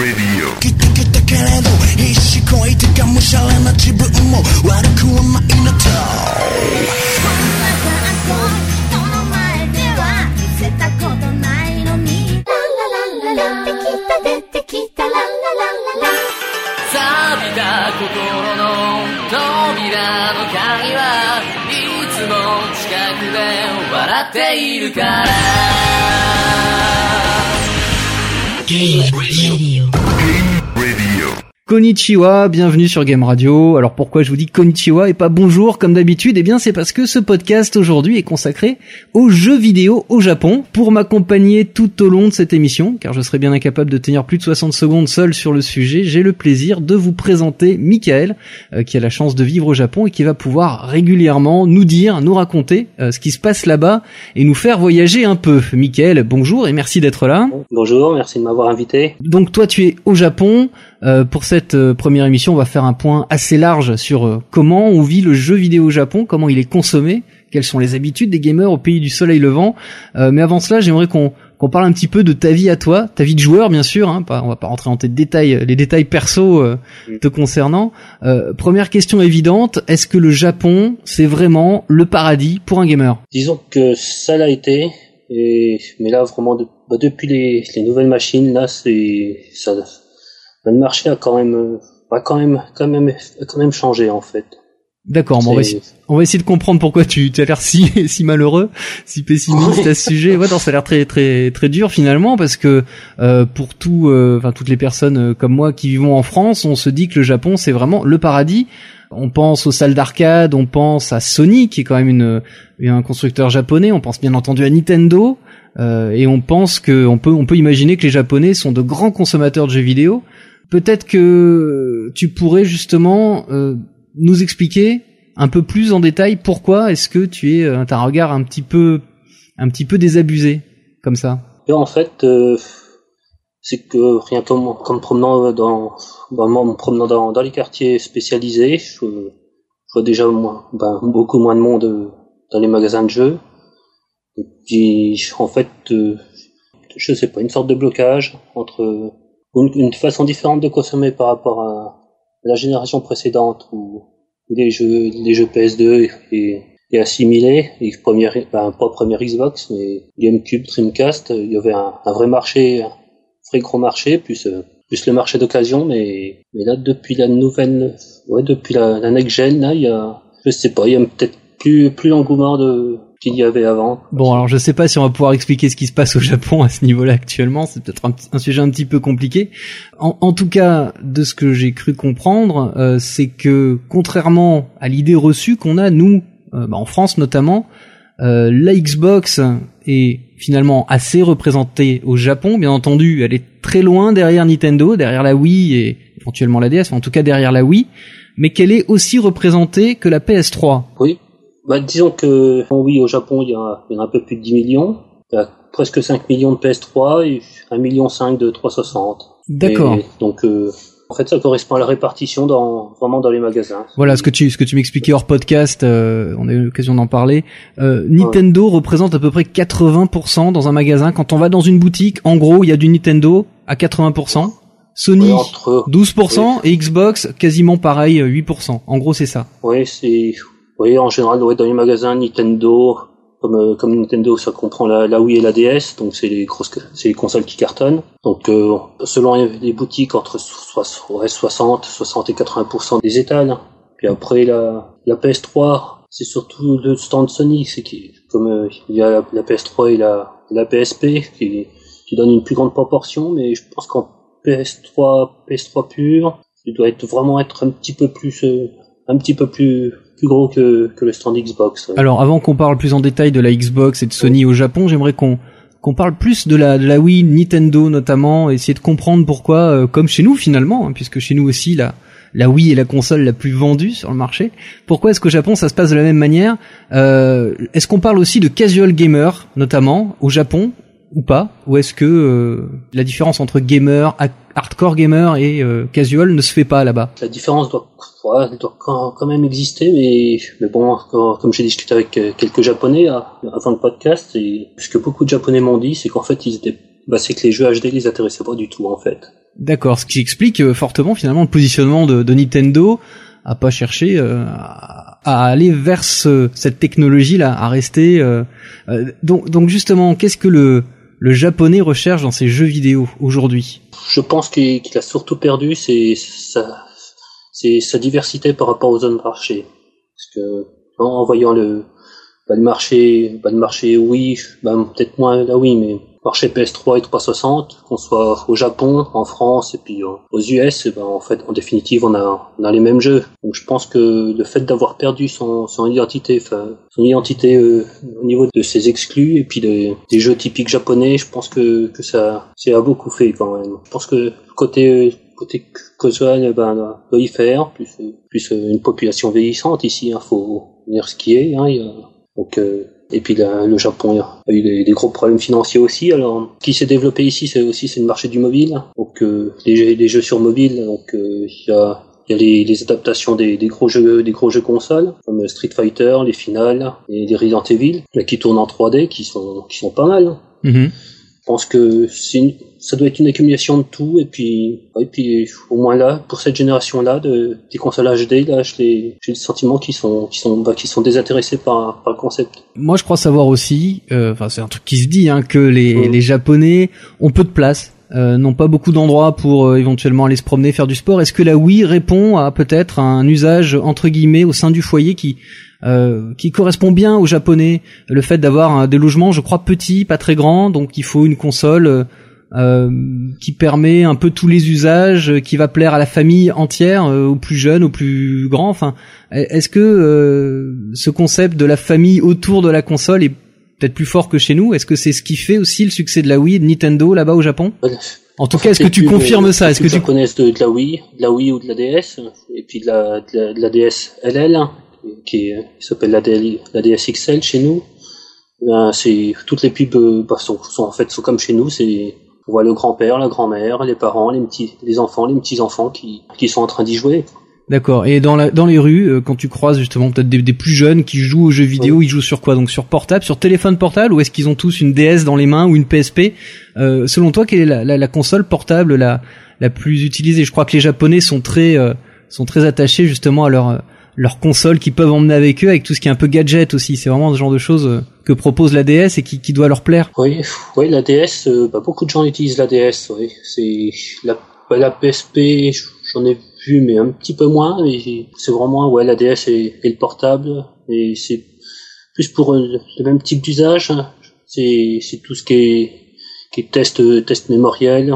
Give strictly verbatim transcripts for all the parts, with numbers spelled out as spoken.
Radio 生きてきたけれど必死こいてがむしゃらな自分も悪くはないなとそんな格好人の前では見せたことないのにラララララ出てきた出てきたラララララ錆びた心の扉の鍵はいつも近くで笑っているから Game Radio. Konnichiwa, bienvenue sur Game Radio. Alors pourquoi je vous dis konnichiwa et pas bonjour comme d'habitude? Eh bien c'est parce que ce podcast aujourd'hui est consacré aux jeux vidéo au Japon. Pour m'accompagner tout au long de cette émission, car je serais bien incapable de tenir plus de soixante secondes seul sur le sujet, j'ai le plaisir de vous présenter Michael, euh, qui a la chance de vivre au Japon et qui va pouvoir régulièrement nous dire, nous raconter euh, ce qui se passe là-bas et nous faire voyager un peu. Michael, bonjour et merci d'être là. Bonjour, merci de m'avoir invité. Donc toi tu es au Japon. Euh, pour cette euh, première émission, on va faire un point assez large sur euh, comment on vit le jeu vidéo au Japon, comment il est consommé, quelles sont les habitudes des gamers au pays du soleil levant. Euh, mais avant cela, j'aimerais qu'on qu'on parle un petit peu de ta vie à toi, ta vie de joueur bien sûr. Hein, pas, on va pas rentrer dans tes détails, les détails perso euh, te concernant. Euh, première question évidente, est-ce que le Japon c'est vraiment le paradis pour un gamer? Disons que ça l'a été, et mais là vraiment de, bah, depuis les, les nouvelles machines, là c'est ça. Le marché a quand même, a quand même, quand même, a quand même changé en fait. D'accord, bon, on va essayer, on va essayer de comprendre pourquoi tu tu as l'air si si malheureux, si pessimiste ouais. à ce sujet. Ouais, non, ça a l'air très très très dur finalement parce que euh, pour tout, enfin euh, toutes les personnes euh, comme moi qui vivons en France, on se dit que le Japon c'est vraiment le paradis. On pense aux salles d'arcade, on pense à Sony qui est quand même une un constructeur japonais. On pense bien entendu à Nintendo euh, et on pense que on peut on peut imaginer que les Japonais sont de grands consommateurs de jeux vidéo. Peut-être que tu pourrais justement euh, nous expliquer un peu plus en détail pourquoi est-ce que tu es euh, t'as un regard un petit peu un petit peu désabusé comme ça. Et en fait, euh, c'est que rien qu'en comme promenant dans, dans me promenant dans, dans les quartiers spécialisés, je, je vois déjà moins, ben, beaucoup moins de monde dans les magasins de jeux. Et puis en fait, euh, je sais pas, une sorte de blocage entre Une, une façon différente de consommer par rapport à la génération précédente où les jeux, les jeux P S deux et, et assimilés, et première, ben, pas première Xbox, mais GameCube, Dreamcast, il y avait un, un vrai marché, un vrai gros marché, plus, plus le marché d'occasion, mais, mais là, depuis la nouvelle, ouais, depuis la, la next gen, là, il y a, je sais pas, il y a peut-être plus, plus l'engouement de, qu'il y avait avant. Bon, alors je sais pas si on va pouvoir expliquer ce qui se passe au Japon à ce niveau-là actuellement, c'est peut-être un, un sujet un petit peu compliqué. En, en tout cas, de ce que j'ai cru comprendre, euh, c'est que contrairement à l'idée reçue qu'on a, nous, euh, bah, en France notamment, euh, la Xbox est finalement assez représentée au Japon. Bien entendu, elle est très loin derrière Nintendo, derrière la Wii et éventuellement la D S, mais en tout cas derrière la Wii, mais qu'elle est aussi représentée que la P S trois. Oui. Bah, disons que, oui, au Japon, il y a, il y a un peu plus de dix millions. Il y a presque cinq millions de P S trois et un virgule cinq million de trois cent soixante. D'accord. Et donc, euh, en fait, ça correspond à la répartition dans, vraiment dans les magasins. Voilà, ce que tu, ce que tu m'expliquais hors podcast, euh, on a eu l'occasion d'en parler. Euh, Nintendo ouais. représente à peu près quatre-vingts pour cent dans un magasin. Quand on va dans une boutique, en gros, il y a du Nintendo à quatre-vingts pour cent. Sony, ouais, entre, douze pour cent, oui. Et Xbox, quasiment pareil, huit pour cent. En gros, c'est ça. Oui, c'est, oui, en général, ouais, dans les magasins Nintendo, comme, euh, comme Nintendo, ça comprend la, la Wii et la D S, donc c'est les grosses, c'est les consoles qui cartonnent. Donc, euh, selon les boutiques, entre soixante, soixante et quatre-vingts pour cent des étals. Puis après, la, la P S trois, c'est surtout le stand Sony, c'est qui, comme, euh, il y a la, la P S trois et la, la P S P, qui, qui donne une plus grande proportion, mais je pense qu'en P S trois, P S trois pur, il doit être vraiment être un petit peu plus, euh, un petit peu plus, plus gros que, que le stand Xbox. Ouais. Alors, avant qu'on parle plus en détail de la Xbox et de Sony au Japon, j'aimerais qu'on qu'on parle plus de la, de la Wii, Nintendo notamment, essayer de comprendre pourquoi, euh, comme chez nous finalement, hein, puisque chez nous aussi la la Wii est la console la plus vendue sur le marché. Pourquoi est-ce qu'au Japon ça se passe de la même manière? euh, Est-ce qu'on parle aussi de casual gamer notamment au Japon ou pas? Ou est-ce que euh, la différence entre gamer, hardcore gamer et euh, casual ne se fait pas là-bas? La différence doit, ouais, doit quand même exister, mais, mais bon, comme j'ai discuté avec quelques Japonais avant le podcast, et ce que beaucoup de Japonais m'ont dit, c'est qu'en fait, ils étaient, bah, c'est que les jeux H D les intéressaient pas du tout, en fait. D'accord, ce qui explique euh, fortement finalement le positionnement de, de Nintendo à pas chercher euh, à, à aller vers ce, cette technologie-là, à rester. Euh, euh, donc, donc justement, qu'est-ce que le le japonais recherche dans ses jeux vidéo aujourd'hui? Je pense qu'il, qu'il a surtout perdu c'est sa, c'est sa diversité par rapport aux zones marché. Parce que en, en voyant le, bah, le marché, bah, le marché Wii, bah, peut-être moins la Wii, mais marché P S trois et trois cent soixante, qu'on soit au Japon, en France et puis euh, aux U S, et ben en fait en définitive on a on a les mêmes jeux. Donc je pense que le fait d'avoir perdu son son identité, enfin son identité euh, au niveau de ses exclus et puis des, des jeux typiques japonais, je pense que que ça ça a beaucoup fait quand même. Je pense que côté côté casual, ben doit y faire plus plus une population vieillissante ici, hein, faut dire ce qui est, hein, il y a, donc euh, et puis la, le Japon a eu des, des gros problèmes financiers aussi. Alors, ce qui s'est développé ici, c'est aussi c'est le marché du mobile. Donc, euh, les, les jeux sur mobile. Donc, euh, il y a, il y a les, les adaptations des, des gros jeux, des gros jeux consoles, comme Street Fighter, les finales, et les Resident Evil, là, qui tournent en trois D, qui sont, qui sont pas mal. Mm-hmm. Je pense que c'est une, ça doit être une accumulation de tout, et puis, et puis au moins là, pour cette génération-là, de, des consoles H D, là, j'ai, j'ai le sentiment qu'ils sont, qu'ils sont, bah, qu'ils sont désintéressés par, par le concept. Moi, je crois savoir aussi, enfin, euh, c'est un truc qui se dit, hein, que les, mmh. les Japonais ont peu de place, euh, n'ont pas beaucoup d'endroits pour euh, éventuellement aller se promener, faire du sport. Est-ce que la Wii répond à peut-être un usage entre guillemets au sein du foyer qui Euh, qui correspond bien aux Japonais, le fait d'avoir un, des logements, je crois, petits, pas très grands, donc il faut une console euh, qui permet un peu tous les usages, qui va plaire à la famille entière, euh, aux plus jeunes, aux plus grands. Enfin, est-ce que euh, ce concept de la famille autour de la console est peut-être plus fort que chez nous? Est-ce que c'est ce qui fait aussi le succès de la Wii et de Nintendo là-bas au Japon? En tout cas, est-ce que tu confirmes ça? Est-ce que tu connais de, de la Wii, de la Wii ou de la D S, et puis de la, de la, de la D S L L, qui, qui s'appelle la, D L, la D S X L chez nous. Ben, c'est toutes les pubs bah, sont, sont en fait sont comme chez nous. C'est on voit le grand-père, la grand-mère, les parents, les petits, les enfants, les petits-enfants qui qui sont en train d'y jouer. D'accord. Et dans la dans les rues, quand tu croises justement peut-être des, des plus jeunes qui jouent aux jeux vidéo, oui. Ils jouent sur quoi? Donc sur portable, sur téléphone portable, ou est-ce qu'ils ont tous une D S dans les mains ou une P S P? euh, Selon toi, quelle est la, la, la console portable la la plus utilisée? Je crois que les Japonais sont très euh, sont très attachés justement à leur leurs consoles qu'ils peuvent emmener avec eux, avec tout ce qui est un peu gadget aussi. C'est vraiment ce genre de choses que propose la D S et qui, qui doit leur plaire. Oui, oui, la D S, euh, bah, beaucoup de gens utilisent la D S. Oui, c'est la, la P S P, j'en ai vu, mais un petit peu moins. Et c'est vraiment ouais, la D S et, et le portable. Et c'est plus pour le même type d'usage. C'est, c'est tout ce qui est, qui est test, test mémoriel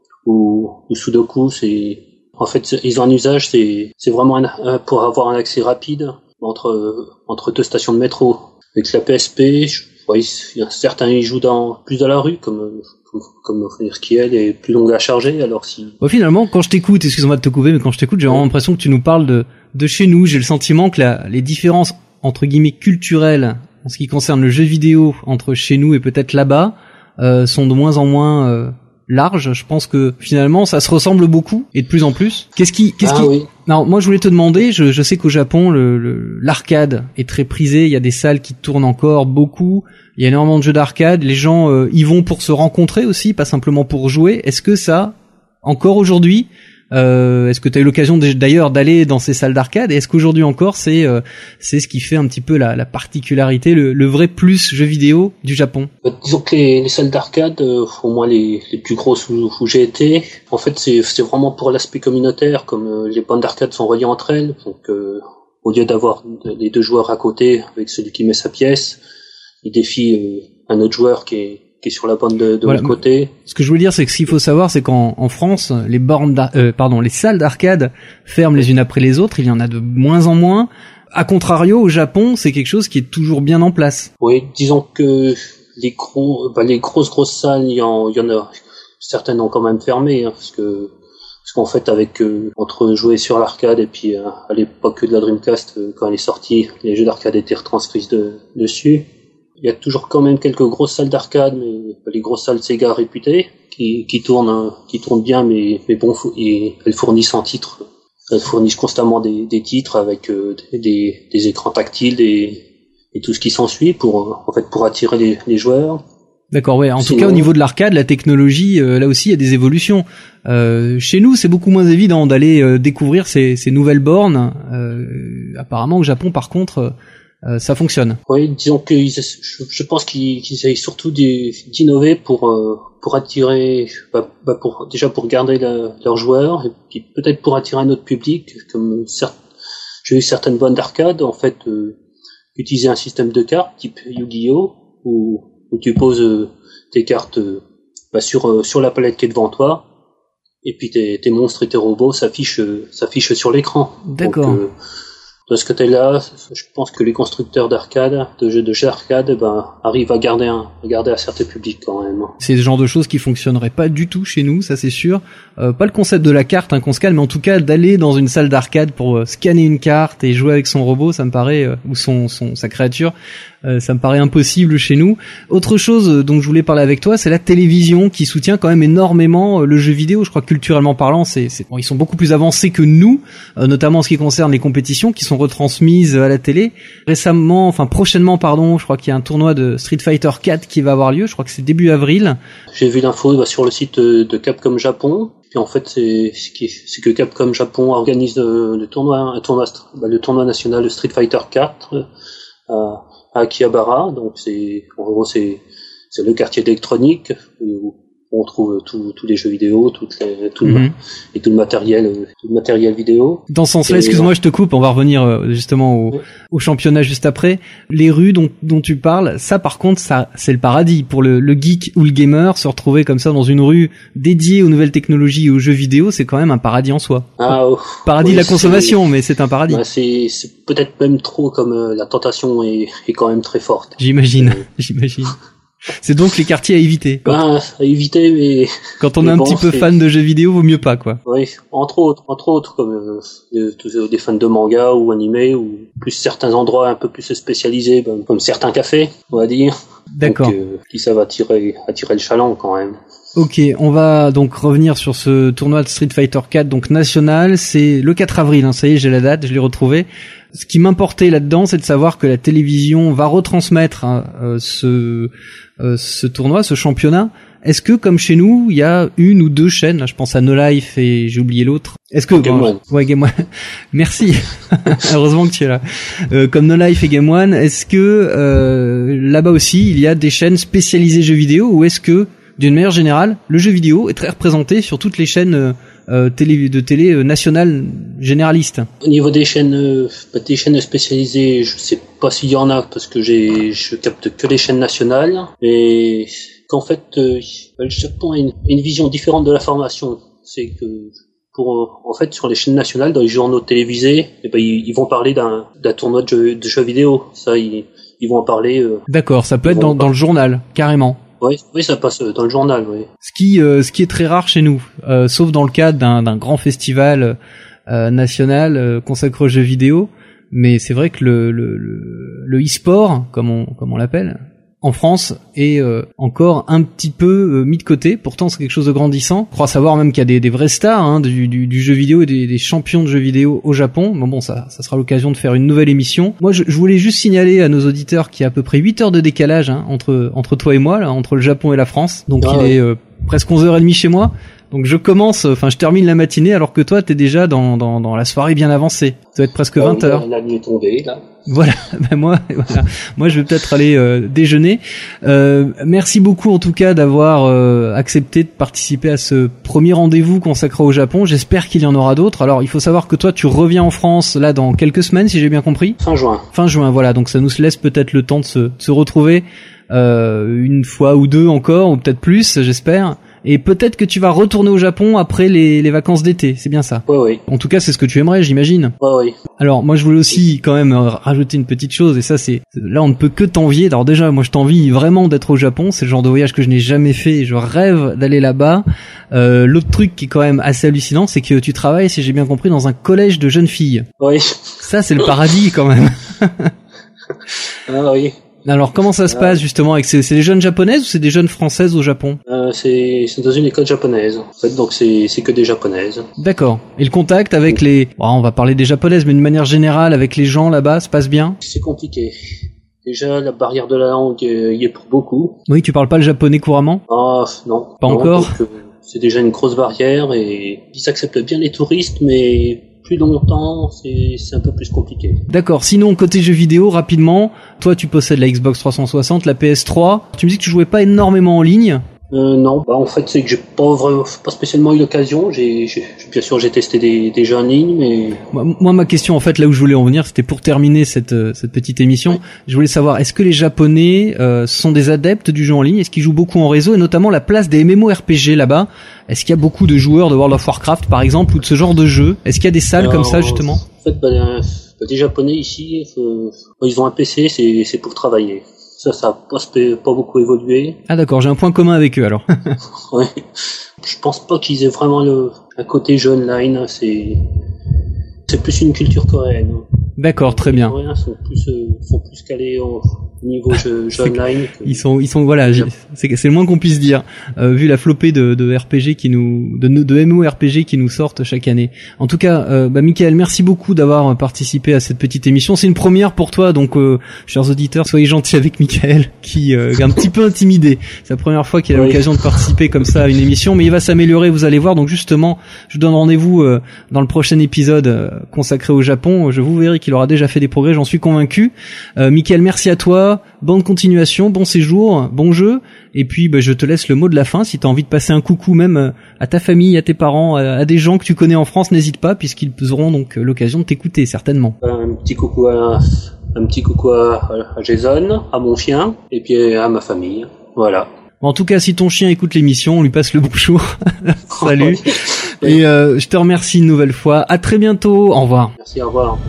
ou, ou Sudoku. C'est En fait, ils ont un usage, c'est, c'est vraiment un, pour avoir un accès rapide entre, entre deux stations de métro. Avec la P S P, je, ouais, certains y jouent dans, plus dans la rue, comme, comme, comme ce qui elle est plus longue à charger, alors si... Bon, finalement, quand je t'écoute, excuse-moi de te couper, mais quand je t'écoute, j'ai vraiment l'impression que tu nous parles de, de chez nous. J'ai le sentiment que la, les différences, entre guillemets, culturelles, en ce qui concerne le jeu vidéo, entre chez nous et peut-être là-bas, euh, sont de moins en moins, euh, large. Je pense que finalement ça se ressemble beaucoup et de plus en plus. Qu'est-ce qui, qu'est-ce ah, qui... Oui. Non, moi je voulais te demander. Je, je sais qu'au Japon le, le, l'arcade est très prisé. Il y a des salles qui tournent encore beaucoup. Il y a énormément de jeux d'arcade. Les gens euh, y vont pour se rencontrer aussi, pas simplement pour jouer. Est-ce que ça, encore aujourd'hui, euh, est-ce que tu as eu l'occasion d'ailleurs d'aller dans ces salles d'arcade? Et est-ce qu'aujourd'hui encore c'est euh, c'est ce qui fait un petit peu la, la particularité, le, le vrai plus jeu vidéo du Japon? Euh, disons que les, les salles d'arcade, euh, au moins les, les plus grosses où, où j'ai été, en fait c'est, c'est vraiment pour l'aspect communautaire, comme euh, les bandes d'arcade sont reliées entre elles, donc euh, au lieu d'avoir les deux joueurs à côté avec celui qui met sa pièce, il défie euh, un autre joueur qui est qui est sur la bande de, de voilà. l'autre côté. Ce que je veux dire, c'est que ce qu'il faut savoir, c'est qu'en en France, les bornes, euh, pardon, les salles d'arcade ferment les unes après les autres. Il y en a de moins en moins. A contrario, au Japon, c'est quelque chose qui est toujours bien en place. Oui, disons que les gros, bah, les grosses grosses salles, il y en, il y en a certaines ont quand même fermé, hein, parce que parce qu'en fait, avec euh, entre jouer sur l'arcade et puis euh, à l'époque de la Dreamcast, euh, quand elle est sortie, les jeux d'arcade étaient retranscrits de, dessus. Il y a toujours quand même quelques grosses salles d'arcade, mais les grosses salles Sega réputées, qui, qui tournent, qui tournent bien, mais, mais bon, et elles fournissent en titres, elles fournissent constamment des, des titres avec euh, des, des écrans tactiles et, et tout ce qui s'ensuit pour, en fait, pour attirer les, les joueurs. D'accord, ouais. En Sinon, tout cas, au niveau de l'arcade, la technologie, euh, là aussi, il y a des évolutions. Euh, chez nous, c'est beaucoup moins évident d'aller euh, découvrir ces, ces nouvelles bornes. Euh, apparemment, au Japon, par contre, euh, ça fonctionne. Oui, disons que ils, je, je pense qu'ils, qu'ils essayent surtout d'innover pour euh, pour attirer, bah, bah pour déjà pour garder la, leurs joueurs et puis peut-être pour attirer un autre public. Comme certes, j'ai eu certaines bornes d'arcade en fait euh, utiliser un système de cartes type Yu-Gi-Oh où où tu poses euh, tes cartes euh, bah, sur euh, sur la palette qui est devant toi, et puis tes, tes monstres et tes robots s'affichent euh, s'affichent sur l'écran. D'accord. Donc, euh, de ce côté-là, je pense que les constructeurs d'arcade, de jeux de jeux d'arcade, ben arrivent à garder un, à garder un certain public quand même. C'est le genre de choses qui fonctionneraient pas du tout chez nous, ça c'est sûr. Euh, pas le concept de la carte, hein, qu'on se calme, mais en tout cas d'aller dans une salle d'arcade pour euh, scanner une carte et jouer avec son robot, ça me paraît, euh, ou son, son sa créature. Euh, ça me paraît impossible chez nous. Autre chose euh, dont je voulais parler avec toi, c'est la télévision qui soutient quand même énormément euh, le jeu vidéo. Je crois que culturellement parlant, c'est, c'est bon, ils sont beaucoup plus avancés que nous, euh, notamment en ce qui concerne les compétitions qui sont retransmises à la télé. Récemment, enfin prochainement, pardon, je crois qu'il y a un tournoi de Street Fighter quatre qui va avoir lieu. Je crois que c'est début avril. J'ai vu l'info bah, sur le site de Capcom Japon. Puis en fait, c'est ce qui est, c'est que Capcom Japon organise le, le tournoi, un tournoi, bah, le tournoi national de Street Fighter quatre. Euh, à Akihabara, donc c'est en gros c'est c'est le quartier d'électronique où on trouve tous tous les jeux vidéo, toutes les tout le, mm-hmm. et tout le matériel tout le matériel vidéo. Dans ce sens-là, excuse-moi, je te coupe, on va revenir justement au, ouais. au championnat juste après. Les rues dont dont tu parles, ça par contre, ça c'est le paradis pour le le geek ou le gamer, se retrouver comme ça dans une rue dédiée aux nouvelles technologies et aux jeux vidéo, c'est quand même un paradis en soi. Ah, oh, paradis oui, de la consommation, mais c'est un paradis. Bah, c'est c'est peut-être même trop, comme euh, la tentation est est quand même très forte. J'imagine, euh... j'imagine. C'est donc les quartiers à éviter. Ben, à éviter, mais... Quand on mais est un bon, petit peu c'est... fan de jeux vidéo, vaut mieux pas, quoi. Oui, entre autres, entre autres, comme euh, des, des fans de manga ou animés, ou plus certains endroits un peu plus spécialisés, ben, comme certains cafés, on va dire. D'accord. Donc, euh, qui ça va attirer, attirer le chaland, quand même. Ok, on va donc revenir sur ce tournoi de Street Fighter quatre, donc national. C'est le quatre avril, hein, ça y est, j'ai la date, je l'ai retrouvé. Ce qui m'importait là-dedans, c'est de savoir que la télévision va retransmettre hein, euh, ce euh, ce tournoi, ce championnat. Est-ce que, comme chez nous, il y a une ou deux chaînes, là, je pense à No Life et j'ai oublié l'autre. Est-ce que Game bon, One. Ouais, Game One. Merci. Heureusement que tu es là. Euh, comme No Life et Game One, est-ce que euh, là-bas aussi, il y a des chaînes spécialisées jeux vidéo, ou est-ce que, d'une manière générale, le jeu vidéo est très représenté sur toutes les chaînes euh, Euh, télé de télé euh, nationale généraliste? Au niveau des chaînes, euh, des chaînes spécialisées, je sais pas s'il y en a parce que j'ai, je capte que les chaînes nationales, mais qu'en fait, euh, le Japon a une, une vision différente de l'information. C'est que pour, en fait, sur les chaînes nationales, dans les journaux télévisés, eh ben, ils, ils vont parler d'un, d'un tournoi de jeux, de jeux vidéo. Ça, ils, ils vont en parler. Euh, D'accord, ça peut être dans, dans le journal, carrément. Oui, oui, ça passe dans le journal, oui. Ce qui, euh, ce qui est très rare chez nous, euh, sauf dans le cadre d'un, d'un grand festival euh, national euh, consacré aux jeux vidéo. Mais c'est vrai que le, le, le, le e-sport, comme on, comme on l'appelle, en France, est euh, encore un petit peu euh, mis de côté. Pourtant, c'est quelque chose de grandissant. Je crois savoir même qu'il y a des, des vrais stars hein, du, du, du jeu vidéo et des, des champions de jeux vidéo au Japon. Bon, bon, ça, ça sera l'occasion de faire une nouvelle émission. Moi, je, je voulais juste signaler à nos auditeurs qu'il y a à peu près huit heures de décalage hein, entre entre toi et moi, là, entre le Japon et la France. Donc, ah, il ouais. est euh, presque onze heures trente chez moi. Donc je commence, enfin je termine la matinée alors que toi t'es déjà dans dans dans la soirée bien avancée. Ça va être presque vingt heures. La nuit est tombée là. Voilà, ben moi voilà. Moi je vais peut-être aller euh, déjeuner. Euh, merci beaucoup en tout cas d'avoir euh, accepté de participer à ce premier rendez-vous consacré au Japon. J'espère qu'il y en aura d'autres. Alors il faut savoir que toi tu reviens en France là dans quelques semaines si j'ai bien compris. Fin juin. Fin juin, voilà. Donc ça nous laisse peut-être le temps de se, de se retrouver euh, une fois ou deux encore ou peut-être plus, j'espère. Et peut-être que tu vas retourner au Japon après les, les vacances d'été, c'est bien ça? Oui, oui. En tout cas, c'est ce que tu aimerais, j'imagine. Oui, oui. Alors, moi, je voulais aussi quand même rajouter une petite chose, et ça, c'est... Là, on ne peut que t'envier. Alors déjà, moi, je t'envie vraiment d'être au Japon. C'est le genre de voyage que je n'ai jamais fait, et je rêve d'aller là-bas. Euh, l'autre truc qui est quand même assez hallucinant, c'est que tu travailles, si j'ai bien compris, dans un collège de jeunes filles. Oui. Ça, c'est le paradis, quand même. Ah oui. Alors comment ça se euh, passe justement avec ces, c'est des jeunes japonaises ou c'est des jeunes françaises au Japon? euh, c'est, c'est dans une école japonaise en fait, donc c'est, c'est que des japonaises. D'accord. Et le contact avec les... Bon, on va parler des japonaises, mais d'une manière générale avec les gens là-bas, se passe bien? C'est compliqué. déjà la barrière de la langue euh, y est pour beaucoup. Oui, tu parles pas le japonais couramment? Ah non. Pas non, encore. donc, euh, c'est déjà une grosse barrière et ils acceptent bien les touristes, mais plus longtemps, c'est, c'est un peu plus compliqué. D'accord. Sinon, côté jeux vidéo, rapidement, toi tu possèdes la Xbox trois cent soixante, la P S trois. Tu me dis que tu jouais pas énormément en ligne. Euh, non, bah en fait c'est que j'ai pas vraiment, pas spécialement eu l'occasion. J'ai, j'ai, bien sûr j'ai testé des, des jeux en ligne, mais Moi, moi, ma question en fait, là où je voulais en venir, c'était pour terminer cette euh, cette petite émission. Oui. Je voulais savoir, est-ce que les Japonais euh, sont des adeptes du jeu en ligne? Est-ce qu'ils jouent beaucoup en réseau et notamment la place des MMORPG là-bas? Est-ce qu'il y a beaucoup de joueurs de World of Warcraft par exemple ou de ce genre de jeu? Est-ce qu'il y a des salles Alors, comme ça justement? En fait, bah, bah, les Japonais ici, euh, ils ont un P C, c'est, c'est pour travailler. Ça, ça a pas, pas beaucoup évolué. Ah d'accord, j'ai un point commun avec eux alors. Ouais. Je pense pas qu'ils aient vraiment le, un côté jeu online. C'est, c'est plus une culture coréenne. D'accord, très bien. Les Coréens sont plus, euh, sont plus calés au niveau jeu, jeu online. Que... Ils sont, ils sont, voilà, j'ai- c'est, c'est le moins qu'on puisse dire, euh, vu la flopée de, de R P G qui nous, de, de MMORPG qui nous sortent chaque année. En tout cas, euh, bah, Mickaël, merci beaucoup d'avoir participé à cette petite émission. C'est une première pour toi, donc, euh, chers auditeurs, soyez gentils avec Mickaël, qui euh, est un petit peu intimidé. C'est la première fois qu'il a Oui. l'occasion de participer comme ça à une émission, mais il va s'améliorer, vous allez voir. Donc justement, je vous donne rendez-vous euh, dans le prochain épisode euh, consacré au Japon. Je vous verrai qu'il aura déjà fait des progrès, j'en suis convaincu. Euh, Mickaël, merci à toi. Bonne continuation, bon séjour, bon jeu. Et puis, bah, je te laisse le mot de la fin. Si tu as envie de passer un coucou même euh, à ta famille, à tes parents, à, à des gens que tu connais en France, n'hésite pas, puisqu'ils auront donc euh, l'occasion de t'écouter, certainement. Un petit coucou à, un petit coucou à, à Jason, à mon chien, et puis à ma famille. Voilà. En tout cas, si ton chien écoute l'émission, on lui passe le bonjour. Salut. Et euh, je te remercie une nouvelle fois. À très bientôt. Au revoir. Merci, au revoir.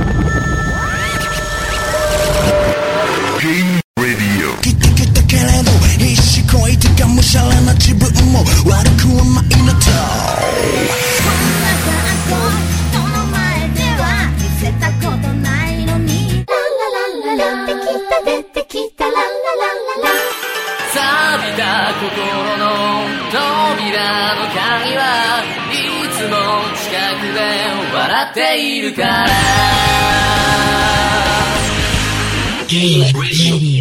Game Radio. 生きてきたけれど必死こいてがむしゃらな自分も悪くはないのとこんな格好人の前では見せたことないのにラララララ出てきた出てきたラララララ錆びた心の扉の鍵はいつも近くで笑っているから Game Radio.